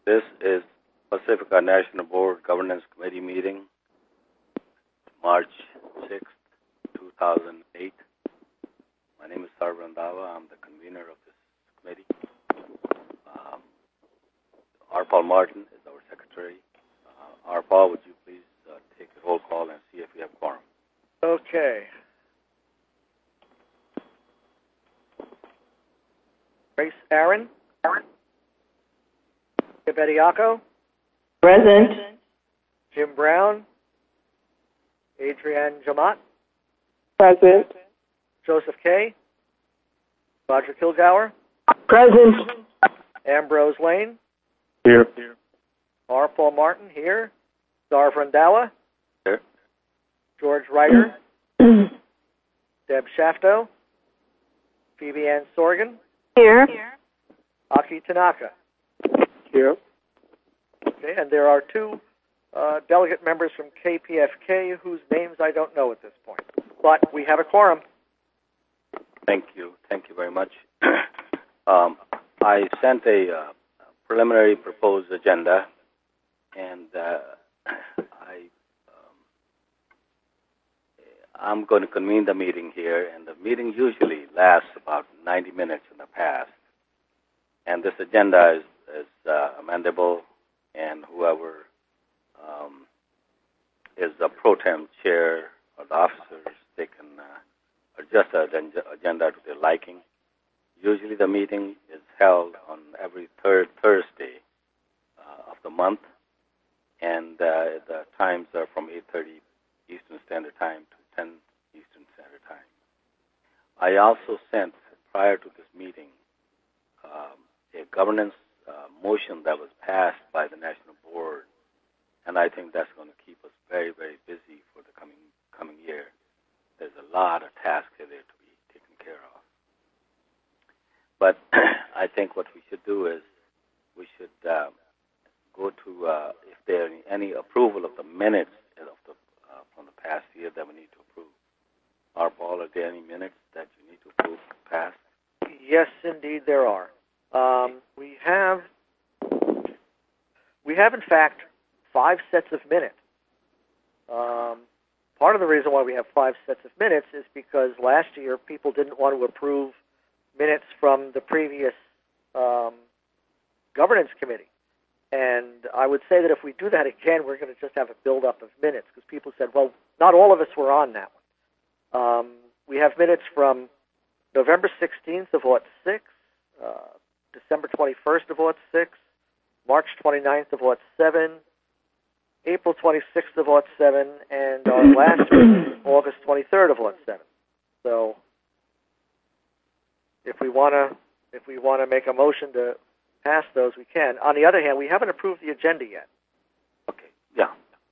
This is Pacifica National Board Governance Committee meeting, March 6th, 2008. My name is Sarv Randhawa. I'm the convener of this committee. Arpal Martin is our secretary. Arpal, would you please take the roll call and see if we have quorum? Okay. Grace Aaron. Bediako. Present. Jim Brown. Adrienne Jamat. Present. Joseph Kay. Roger Kilgour. Present. Ambrose Lane. Here. Arpal Martin here. Sarv Randhawa. Here. George Ryder. Deb Shafto. Phoebe Ann Sorgan. Here. Aki Tanaka. Here. Okay, and there are two delegate members from KPFK whose names I don't know at this point. But we have a quorum. Thank you. Thank you very much. I sent a preliminary proposed agenda, and I'm going to convene the meeting here, and the meeting usually lasts about 90 minutes in the past. And this agenda is amendable, and whoever is the pro tem chair or the officers, they can adjust the agenda to their liking. Usually the meeting is held on every third Thursday of the month, and the times are from 8:30 Eastern Standard Time to 10 Eastern Standard Time. I also sent, prior to this meeting, a governance motion that was passed by the National Board, and I think that's going to keep us very, very busy for the coming year. There's a lot of tasks there to be taken care of. But I think what we should do is we should go to, if there are any approval of the minutes from the past year that we need to approve. Arpal, are there any minutes that you need to approve past? Yes, indeed, there are. We have, in fact, 5 sets of minutes. Part of the reason why we have 5 sets of minutes is because last year people didn't want to approve minutes from the previous governance committee. And I would say that if we do that again, we're going to just have a buildup of minutes, because people said, well, not all of us were on that one. We have minutes from November 16th of 06, December 21st of 06, March 29th of 07, April 26th of 07, and our last meeting, August 23rd of 07. So, if we want to make a motion to pass those, we can. On the other hand, we haven't approved the agenda yet. Okay. Yeah.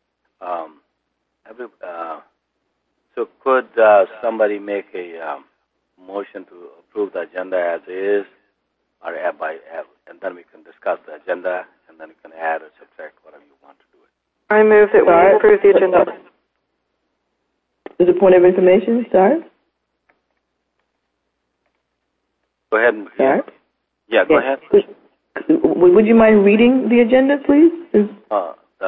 So could somebody make a motion to approve the agenda as is, or and then we can discuss the agenda, and then we can add or subtract whatever you want to do it. I move that we approve the agenda. Is a point of information, Sarv? Go ahead. Yeah, go ahead. Would you mind reading the agenda, please? The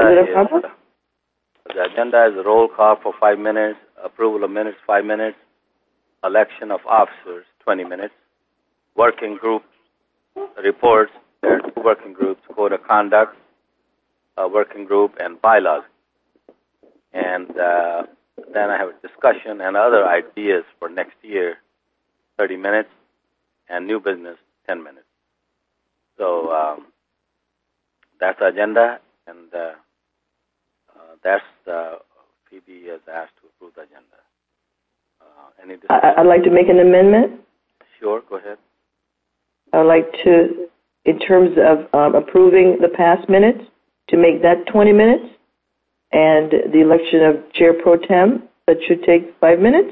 agenda is a roll call for 5 minutes, approval of minutes 5 minutes, election of officers 20 minutes, working group reports. There are 2 working groups: code of conduct working group and bylaws. And then I have a discussion and other ideas for next year, 30 minutes, and new business 10 minutes. So that's the agenda, and that's Phoebe has asked to approve the agenda. Any discussion? I'd like to make an amendment. Sure, go ahead. I'd like to, in terms of approving the past minutes, to make that 20 minutes, and the election of Chair Pro Tem, that should take 5 minutes.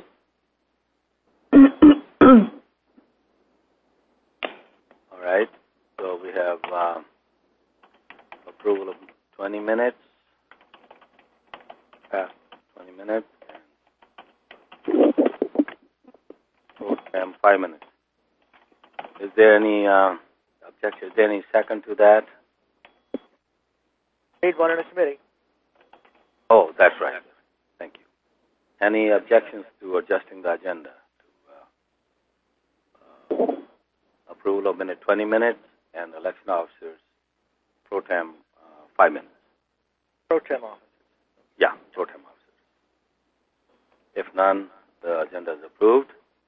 All right. So we have approval of 20 minutes, past 20 minutes, and 5 minutes. Is there any objection? Is there any second to that? made one in a committee. Oh, that's right. Thank you. Any objections to adjusting the agenda to approval of minute 20 minutes and election officers pro tem 5 minutes? Pro tem officers. Yeah, pro tem officers. If none, the agenda is approved.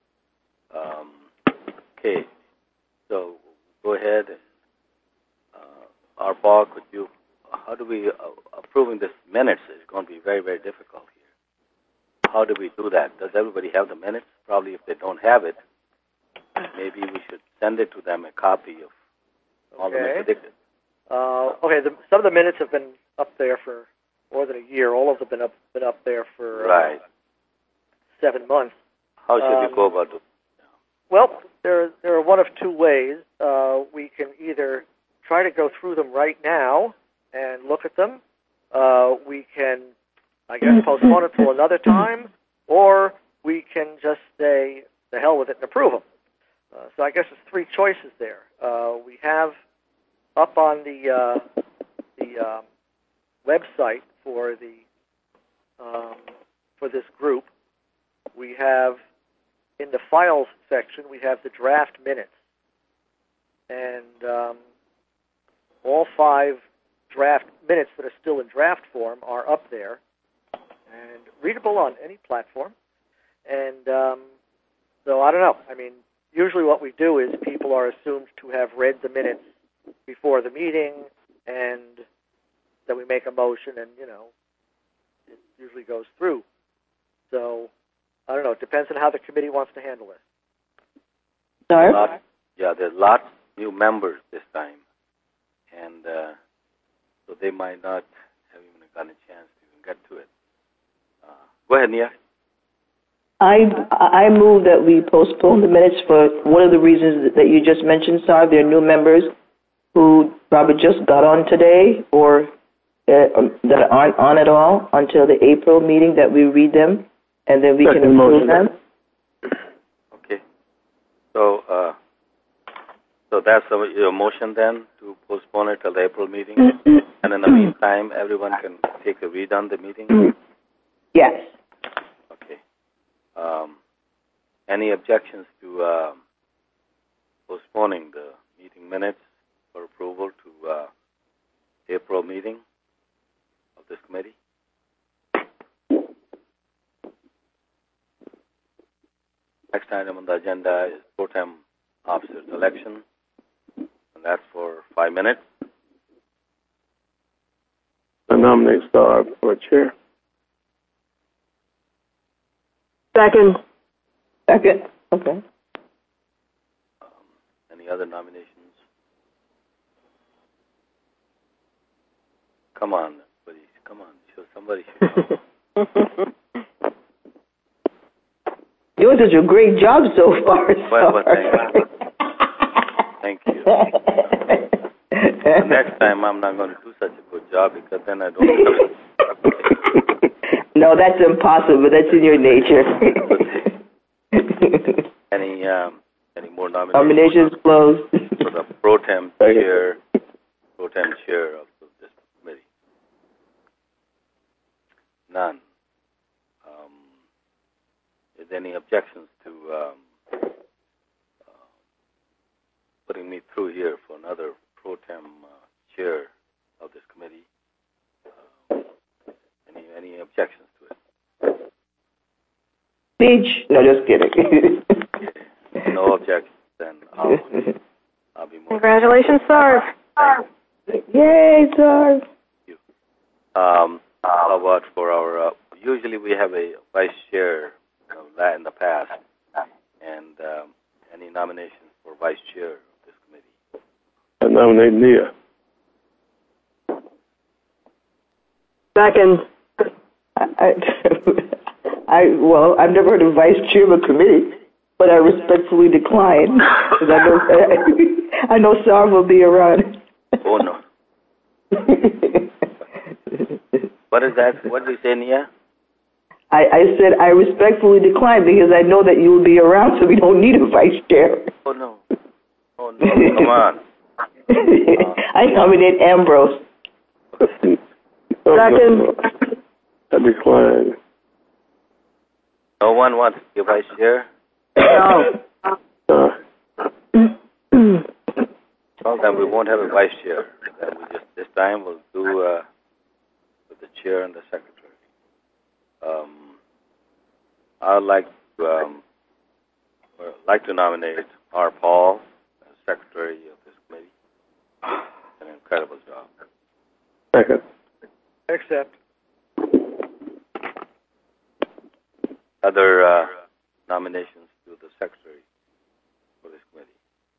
Okay, so go ahead and Arpal, could you? How do we approving this minutes is going to be very, very difficult here. How do we do that? Does everybody have the minutes? Probably if they don't have it, maybe we should send it to them, a copy of all the minutes predicted. Okay, some of the minutes have been up there for more than a year. All of them have been up there for 7 months. How should we go about it? Well, there are one of two ways. We can either try to go through them right now and look at them. We can, I guess, postpone it till another time, or we can just say, the hell with it and approve them. So I guess there's three choices there. We have up on the website for this group, we have in the files section, we have the draft minutes. And all 5 draft minutes that are still in draft form are up there and readable on any platform. And so I don't know. I mean, usually what we do is people are assumed to have read the minutes before the meeting, and then we make a motion and, it usually goes through. So I don't know. It depends on how the committee wants to handle it. Sorry? There's lots of new members this time, and so they might not have even gotten a chance to even get to it. Go ahead, Nia. I move that we postpone the minutes for one of the reasons that you just mentioned, Sar. There are new members who probably just got on today or that aren't on at all until the April meeting that we read them, and then we can approve them. Okay. So that's your motion then, to postpone it till the April meeting? And in the meantime, everyone can take a read on the meeting? Yes. Okay. Any objections to postponing the meeting minutes for approval to April meeting of this committee? Next item on the agenda is pro tem officers election, and that's for 5 minutes. I nominate Star for chair. Second. Okay. Any other nominations? Come on, buddy. Come on. Somebody should know. You're doing a great job so far. Well, thank you. Next time I'm not going to do such a good job, because then I don't have it. No, that's impossible. That's in your nature. Any more nominations? Nominations closed. For the pro tem chair of this committee? None. Is there any objections to putting me through here for another pro tem chair of this committee? Any objections to it? Speech? No, just kidding. No objections, then I'll be more. Congratulations, Sarv. Yay, Sarv. Thank you. How about for our, usually we have a vice chair in the past, and any nominations for vice chair of this committee? I nominate Nia. Second. Well, I've never heard of vice chair of a committee, but I respectfully decline, because I know Sarv will be around. Oh, no. What is that? What did you say, Nia? I said I respectfully decline, because I know that you will be around, so we don't need a vice chair. Oh, no. Oh, no. Come on. I nominate Ambrose. Second. I decline. No one wants to be vice chair? No. Well, then we won't have a vice chair. Then this time we'll do with the chair and the secretary. I'd like to nominate R. Paul as secretary of this committee. An incredible job. Second. Accept. Other nominations to the secretary for this committee?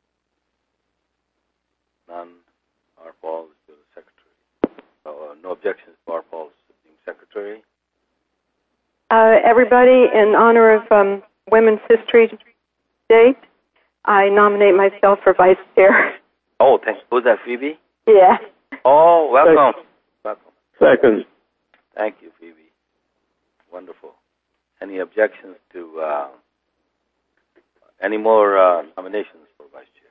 None. R. Paul is to the secretary. No objections to R. Paul being secretary. Everybody, in honor of Women's History Day, I nominate myself for vice chair. Oh, thanks. Who's that, Phoebe? Yeah. Oh, welcome. Welcome. Second. Thank you, Phoebe. Wonderful. Any objections to any more nominations for vice chair?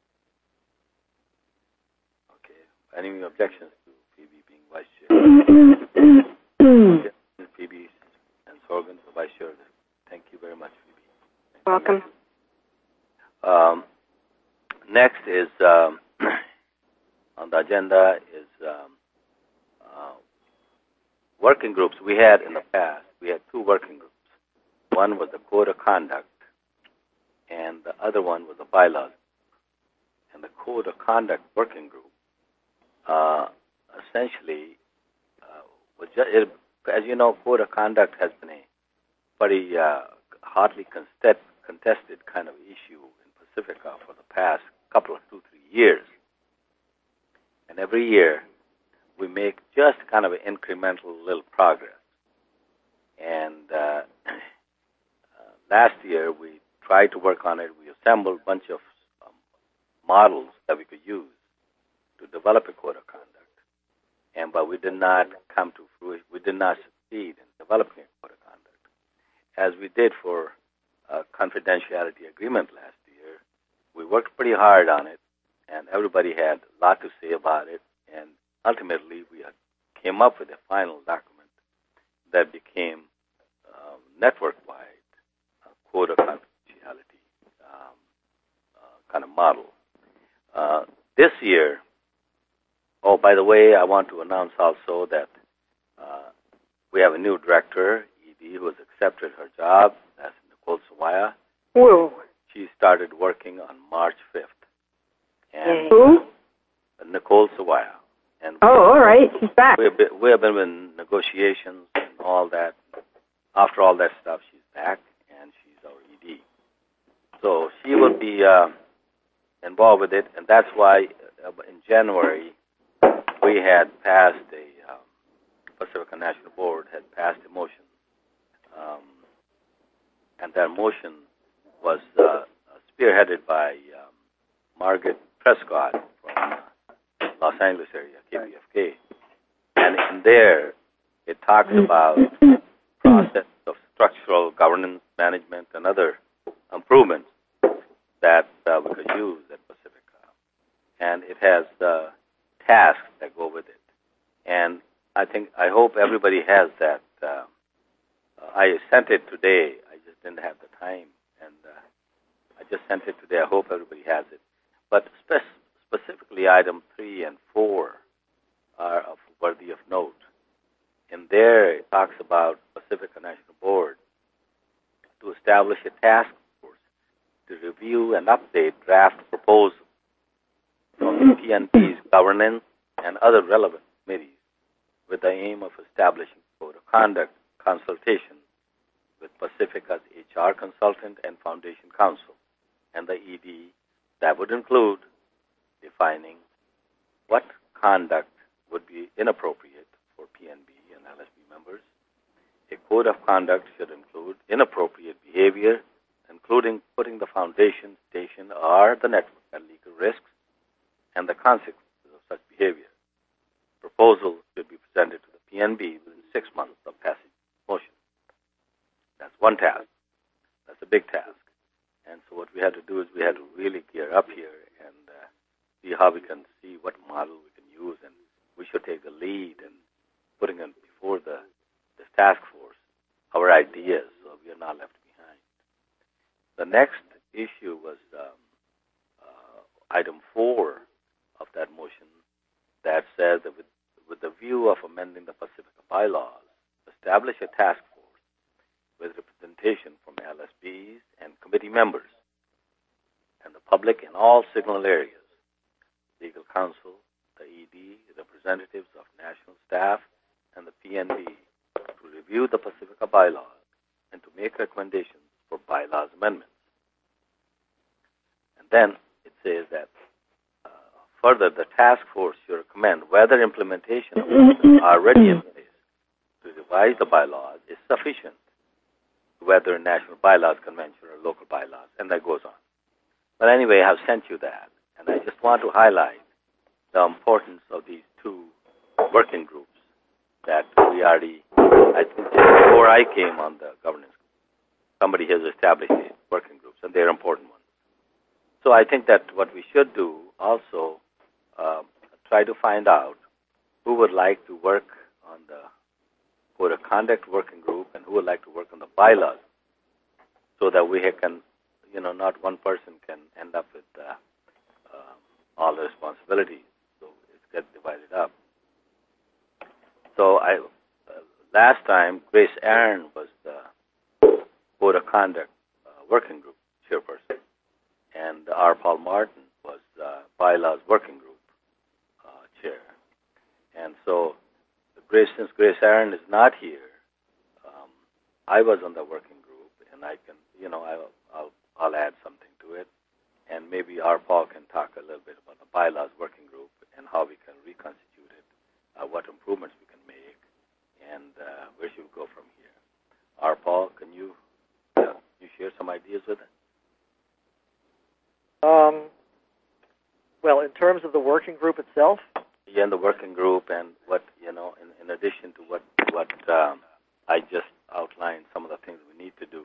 Okay. Any objections to Phoebe being vice chair? Phoebe and Sorgan for vice chair. Thank you very much, Phoebe. Welcome. Next is on the agenda is working groups. We had in the past, we had two working groups. One was the Code of Conduct, and the other one was the bylaws. And the Code of Conduct working group essentially was just, as you know, Code of Conduct has been a pretty hotly contested kind of issue in Pacifica for the past couple of 2-3 years. And every year we make just kind of an incremental little progress. And last year we tried to work on it. We assembled a bunch of models that we could use to develop a code of conduct. But we did not come to fruition. We did not succeed in developing a code of conduct. As we did for a confidentiality agreement last year, we worked pretty hard on it, and everybody had a lot to say about it. And ultimately, we came up with a final document that became network-wide code of confidentiality kind of model. This year, oh, by the way, I want to announce also that we have a new director, ED, who has accepted her job. That's Nicole Sawaya. Whoa. She started working on March 5th. And Who? Nicole Sawaya. And all right. She's back. We have been in negotiations and all that. After all that stuff, she's back, and she's our ED. So she will be involved with it, and that's why in January we had passed Pacifica National Board had passed a motion, and that motion was spearheaded by Margaret Prescott from Los Angeles area, KPFK. And in there, it talks about process of structural governance, management, and other improvements that we could use at Pacifica. And it has tasks that go with it. And I hope everybody has that. I sent it today. I just didn't have the time. And I just sent it today. I hope everybody has it. But specifically, item 3 and 4 are worthy of note. In there, it talks about Pacifica National Board to establish a task force to review and update draft proposals from the PNP's governance and other relevant committees with the aim of establishing code of conduct consultation with Pacifica's HR consultant and foundation counsel and the ED. That would include defining what conduct would be inappropriate for PNB and LSB members. A code of conduct should include inappropriate behavior, including putting the foundation, station, or the network at legal risks, and the consequences of such behavior. Proposal should be presented to the PNB within 6 months of passing motion. That's one task. That's a big task. And so what we had to do is we had to really gear up here and see how we can see what model we can use, and we should take the lead in putting it before this task force, our ideas, so we are not left behind. The next issue was item 4 of that motion that says that with the view of amending the Pacifica bylaws, establish a task force with representation from LSBs and committee members and the public in all signal areas, legal counsel, the ED, representatives of national staff, and the PNB to review the Pacifica bylaws and to make recommendations for bylaws amendments. And then it says that further, the task force should recommend whether implementation of already in place to revise the bylaws is sufficient, whether in national bylaws convention or local bylaws, and that goes on. But anyway, I've sent you that, and I just want to highlight the importance of these 2 working groups that we already, I think before I came on the governance, somebody has established these working groups, and they're important ones. So I think that what we should do also try to find out who would like to work on the Code of Conduct working group and who would like to work on the bylaws, so that we can, not one person can end up with all the responsibilities. So it gets divided up. So last time, Grace Aaron was the Code of Conduct working group chairperson, and R. Paul Martin was the bylaws working group chair. And so, since Grace Aaron is not here, I was on the working group, and I can, I'll add something to it, and maybe R. Paul can talk a little bit about the bylaws working group and how we can reconstitute it, what improvements we can make, and where should we go from here. R. Paul, can you share some ideas with us? Well, in terms of the working group itself? Yeah, in the working group, and what, in addition to what I just outlined, some of the things we need to do.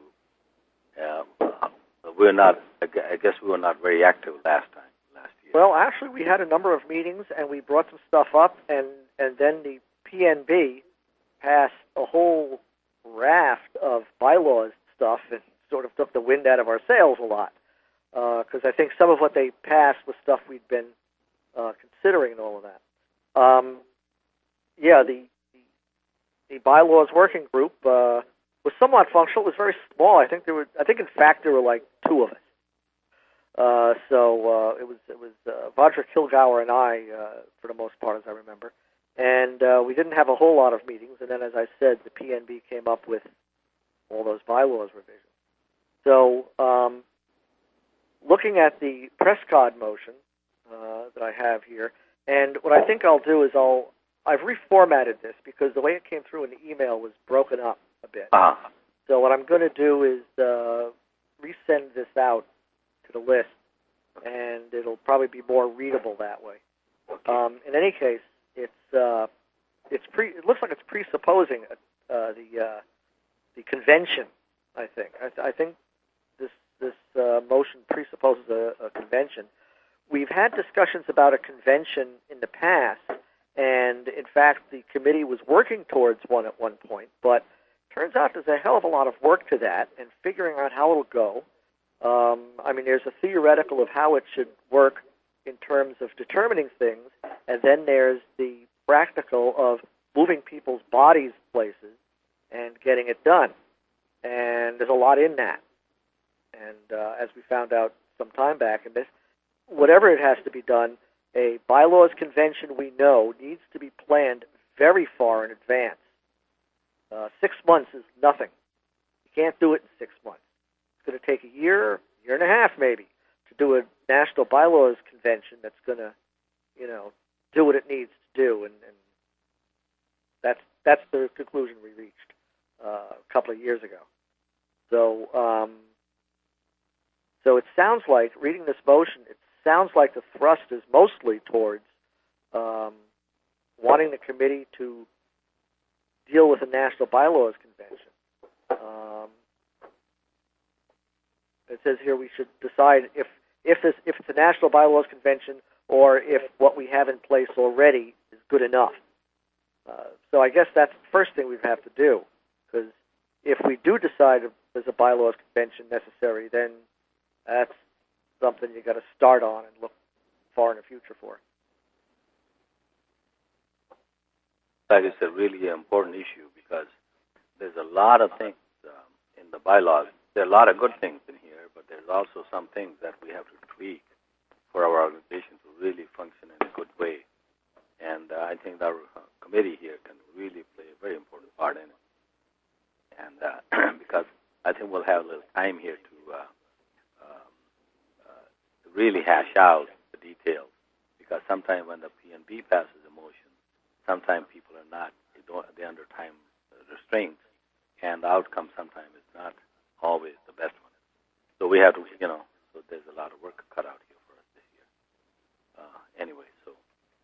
I guess we were not very active last year. Well, actually, we had a number of meetings, and we brought some stuff up, and then the PNB passed a whole raft of bylaws stuff and sort of took the wind out of our sails a lot. Because I think some of what they passed was stuff we'd been considering and all of that. The bylaws working group was somewhat functional. It was very small. I think in fact there were like 2 of us. So it was Vajra Kilgour and I for the most part, as I remember. And we didn't have a whole lot of meetings. And then, as I said, the PNB came up with all those bylaws revisions. So looking at the Prescott motion that I have here, and what I think I'll do is I've reformatted this because the way it came through in the email was broken up a bit. Uh-huh. So what I'm going to do is resend this out to the list, and it'll probably be more readable that way. Okay. In any case, it looks like it's presupposing the convention. I think this motion presupposes a convention. We've had discussions about a convention in the past, and in fact, the committee was working towards one at one point, but turns out there's a hell of a lot of work to that, and figuring out how it'll go. There's a theoretical of how it should work in terms of determining things, and then there's the practical of moving people's bodies places and getting it done. And there's a lot in that. And as we found out some time back in this, whatever it has to be done, a bylaws convention, we know, needs to be planned very far in advance. 6 months is nothing. You can't do it in 6 months. It's going to take a year and a half maybe, to do a national bylaws convention that's going to, do what it needs to do. And that's the conclusion we reached a couple of years ago. So it sounds like, reading this motion, it sounds like the thrust is mostly towards wanting the committee to deal with a national bylaws convention. It says here we should decide if it's a national bylaws convention or if what we have in place already is good enough. So I guess that's the first thing we'd have to do, because if we do decide there's a bylaws convention necessary, then that's something you got to start on and look far in the future for. That is a really important issue because there's a lot of things in the bylaws. There are a lot of good things in here, but there's also some things that we have to tweak for our organization to really function in a good way. And I think our committee here can really play a very important part in it. And because I think we'll have a little time here to really hash out the details. Because sometimes when the P&B passes a motion, sometimes people are not, they're under time restraints, and the outcome sometimes is not always the best one. So we have to, so there's a lot of work cut out here for us this year. Anyway, so.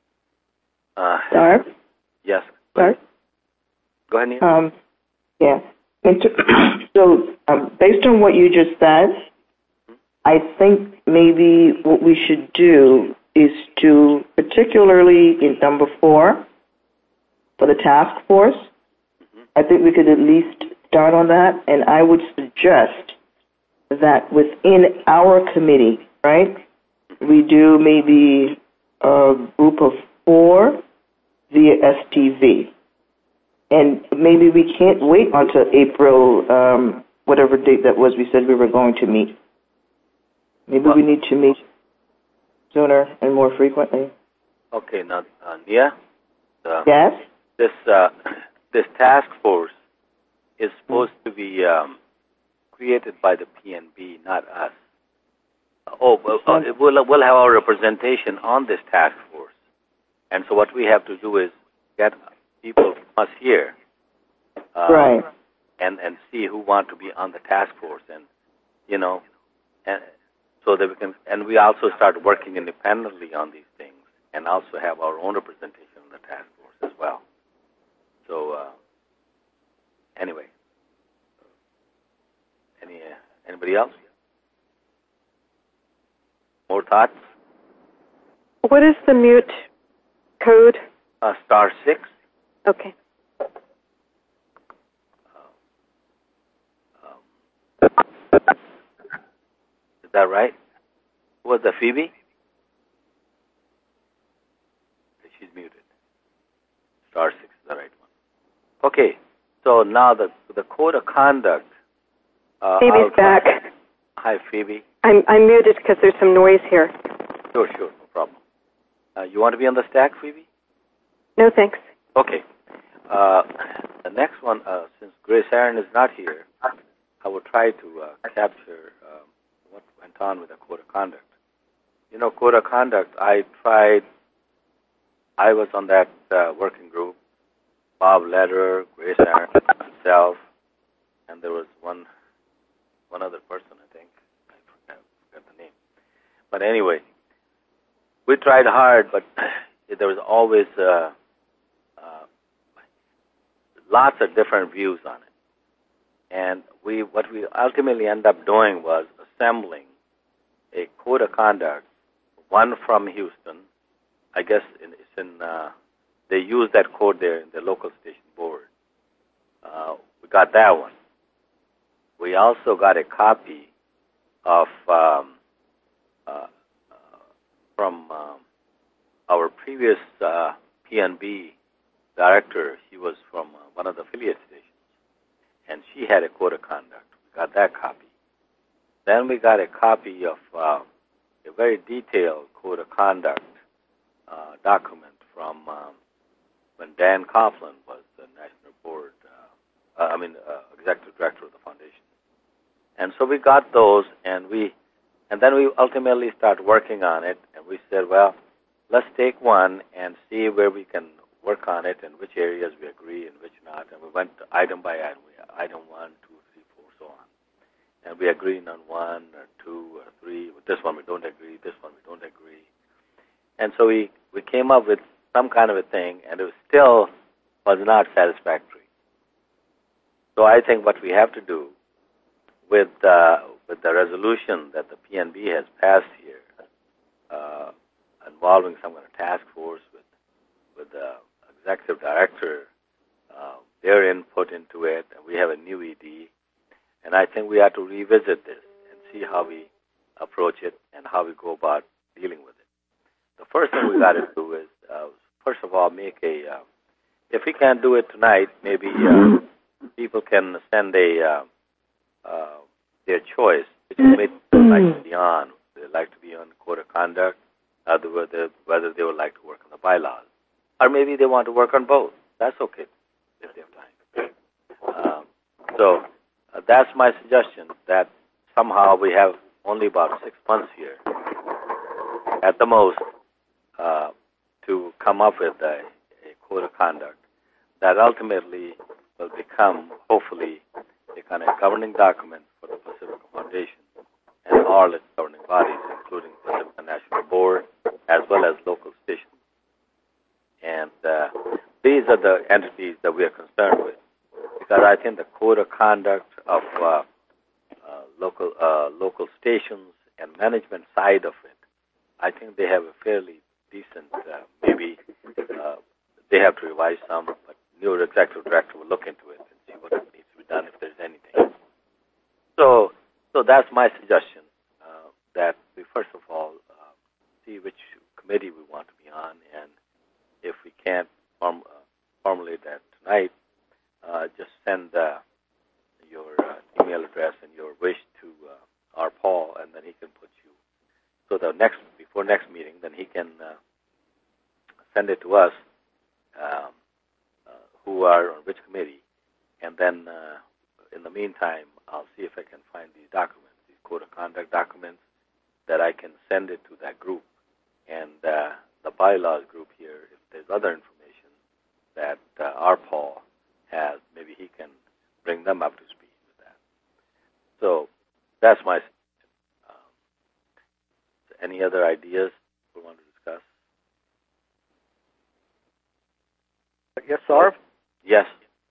Barb? Yes. Barb? Go ahead, Neil. Yeah. So, based on what you just said, I think maybe what we should do is to, particularly in number 4, for the task force, I think we could at least start on that, and I would suggest that within our committee, right, we do maybe a group of 4 via STV. And maybe we can't wait until April, whatever date that was we said we were going to meet. Maybe we need to meet sooner and more frequently. Okay, now, Nia? Yes? This task force is supposed to be created by the PNB, not us. We'll have our representation on this task force. And so what we have to do is get people from us here, right, and see who want to be on the task force, and and so that we can, and we also start working independently on these things, and also have our own representation on the task force as well. So anyway, anybody else? More thoughts? What is the mute code? *6. Okay. Is that right? Who was the Phoebe? She's muted. *6 is the right one. Okay, so now the code of conduct. Phoebe's back. Hi, Phoebe. I'm muted because there's some noise here. Sure, no problem. You want to be on the stack, Phoebe? No, thanks. Okay. The next one, since Grace Aaron is not here, I will try to capture what went on with the code of conduct. Code of conduct, I was on that working group, Bob Lederer, Grace Aaron, myself, and there was one other person, I think. I forgot the name. But anyway, we tried hard, but there was always lots of different views on it. And what we ultimately ended up doing was assembling a code of conduct, one from Houston. I guess they use that code there in the local station board. We got that one. We also got a copy of from our previous PNB director. He was from one of the affiliate stations, and she had a code of conduct. We got that copy. Then we got a copy of a very detailed code of conduct document from when Dan Coughlin was the national board, executive director of the foundation. And so we got those, and then we ultimately started working on it, and we said, well, let's take one and see where we can work on it and which areas we agree and which not. And we went item by item, item 1, 2, 3, 4, so on. And we agreed on 1 or 2 or 3. With this one we don't agree, this one we don't agree. And so we came up with some kind of a thing, and it still was not satisfactory. So I think what we have to do with the resolution that the PNB has passed here, involving some kind of task force with the executive director, their input into it, and we have a new ED, and I think we have to revisit this and see how we approach it and how we go about dealing with it. The first thing we got to do is, first of all, make a. If we can't do it tonight, maybe people can send their choice, which committee they would like to be on. They like to be on code of conduct, whether they would like to work on the bylaws, or maybe they want to work on both. That's okay if they have time. So that's my suggestion. That somehow we have only about 6 months here, at the most, to come up with a code of conduct that ultimately will become, hopefully, a kind of governing document for the Pacifica Foundation and all its governing bodies, including Pacifica National Board, as well as local stations. And these are the entities that we are concerned with, because I think the code of conduct of local stations and management side of it, I think they have a fairly decent, maybe they have to revise some, but new executive director will look into it and see what needs to be done if there's anything. So that's my suggestion, that we first of all see which committee we want to be on, and if we can't formulate that tonight, just send your email address and your wish to our Paul, and then he can put you. So before next meeting, then he can send it to us, who are on which committee, and then in the meantime, I'll see if I can find these documents, these code of conduct documents, that I can send it to that group, and the bylaws group here. If there's other information that our Paul has, maybe he can bring them up to speed with that. So that's my suggestion. Any other ideas we want to discuss? Yes, Sarv? Yes.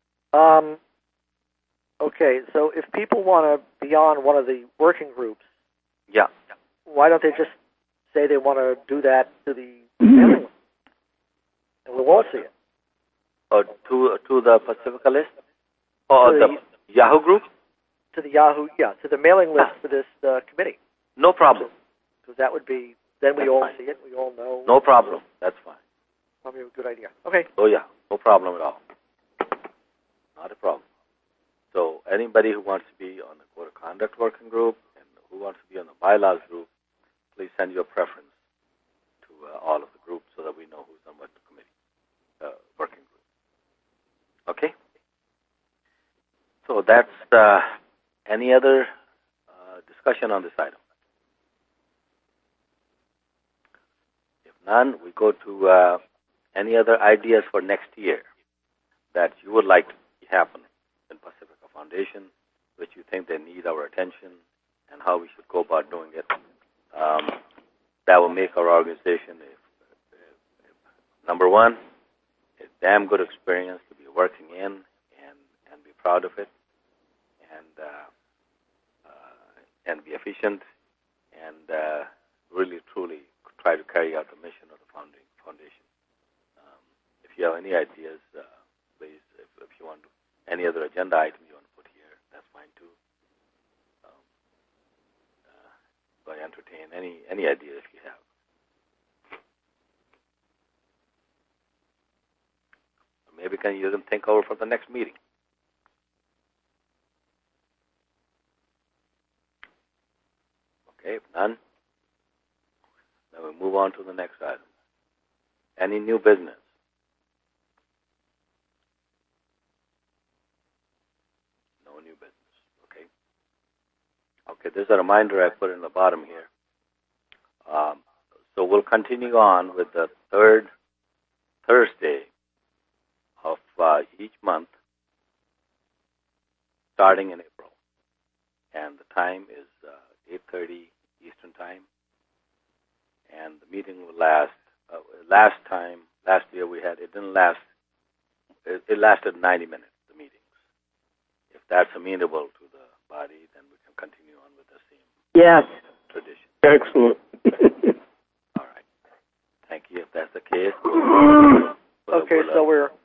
Okay, so if people want to be on one of the working groups, Yeah. why don't they just say they want to do that to the mailing list? And we won't see it. Or to the Pacifica list? Or To the Yahoo group? To the Yahoo, to the mailing list for this committee. No problem. Because that would be, then we all see it, we all know. No problem. That's fine. Probably a good idea. Okay. Oh, yeah. No problem at all. Not a problem. So anybody who wants to be on the Code of Conduct working group and who wants to be on the bylaws group, please send your preference to all of the groups so that we know who's on what committee, working group. Okay? So that's any other discussion on this item? If none, we go to any other ideas for next year that you would like to see happen in Pacifica Foundation, which you think they need our attention, and how we should go about doing it. That will make our organization, number one, a damn good experience to be working in and be proud of it, and be efficient, and really, truly try to carry out the mission of the foundation. If you have any ideas, please, if you want to, any other agenda item you want to put here, that's fine too. So I entertain any ideas if you have. Maybe you can think over for the next meeting. Okay, if none, then we move on to the next item. Any new business? No new business. Okay. Okay, there's a reminder I put in the bottom here. So we'll continue on with the third Thursday of each month, starting in April. And the time is 8:30 Eastern Time. And the meeting will last. Last year it didn't last. It lasted 90 minutes, the meetings. If that's amenable to the body, then we can continue on with the same tradition. Excellent. All right. Thank you. If that's the case, Okay, so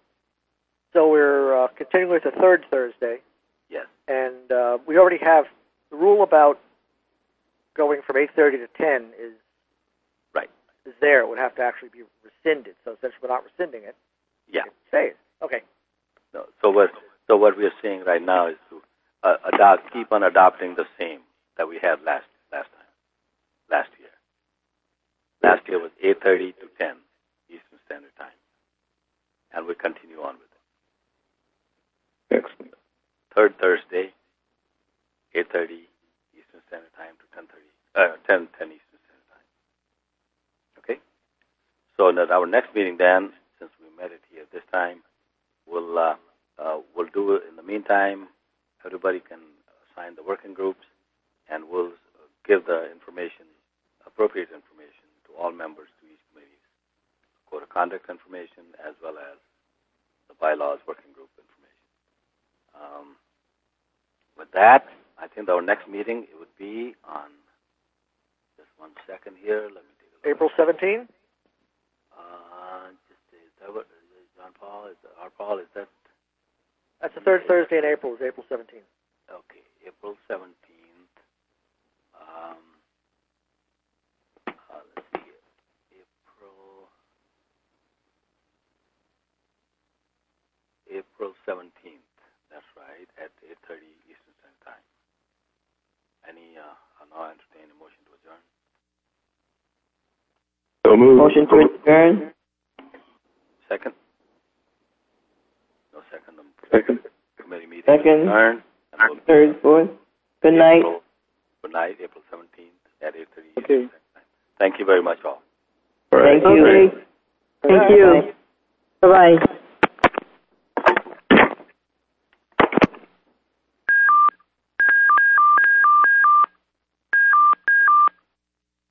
we're continuing with the third Thursday. Yes. And we already have the rule about going from 8:30 to 10 is there. It would have to actually be rescinded. So since we're not rescinding it, yeah, it stays. Okay. No, so what we are saying right now is to keep on adopting the same that we had last year. Last year was 8:30 to 10 Eastern Standard Time, and we continue on with it. Excellent. Third Thursday, 8:30 Eastern Standard Time to 10 Eastern Standard Time. Okay? So in our next meeting then, since we met it here this time, we'll do it in the meantime. Everybody can assign the working groups, and we'll give the information, appropriate information, to all members to each committee. Code of conduct information as well as the bylaws working group information. With that, I think our next meeting it would be on. Just 1 second here. Let me take a look. April 17th? John Paul, Paul, is that? That's the third Thursday in April, is April 17th. Okay, April 17th. Let's see here. April 17th. That's right, at 8:30 Eastern Standard Time. I'll now entertain a motion to adjourn. So moved. Motion to adjourn. Second? No second. Second. Committee meeting Second. adjourned. Third, fourth. Good night. Good night, April 17th at 8:30 Okay. Eastern Standard Time. Thank you very much, all. All right. Thank you. Okay. Thank you. Bye-bye.